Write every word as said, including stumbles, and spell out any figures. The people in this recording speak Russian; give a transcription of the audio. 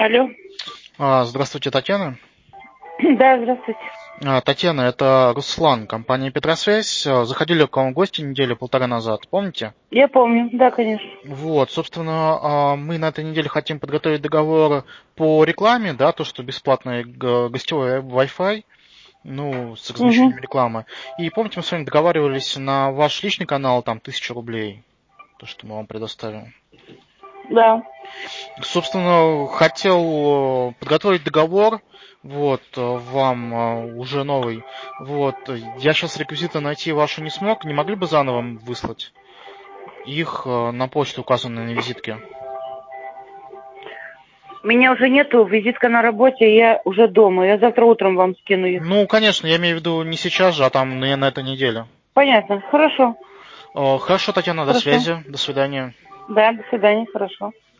Алло. А, Здравствуйте, Татьяна. Да, здравствуйте. А, Татьяна, это Руслан, компания Петросвязь. А, Заходили к вам в гости неделю полтора назад, помните? Я помню, да, конечно. Вот, собственно, а, мы на этой неделе хотим подготовить договор по рекламе, да, то, что бесплатный г- гостевой Wi-Fi, ну, с Угу. размещением рекламы. И помните, мы с вами договаривались на ваш личный канал, там, тысяча рублей, то, что мы вам предоставим. Да. Собственно, хотел э, подготовить договор, вот, э, вам э, уже новый. Вот, э, я сейчас реквизиты найти ваши не смог. Не могли бы заново выслать их э, на почту, указанной на визитке? Меня уже нету, визитка на работе, я уже дома. Я завтра утром вам скину их. Ну, конечно, я имею в виду не сейчас же, а там на, на этой неделе. Понятно. Хорошо. Э, Хорошо, Татьяна, до Хорошо. связи, до свидания. Да, до свидания. Хорошо.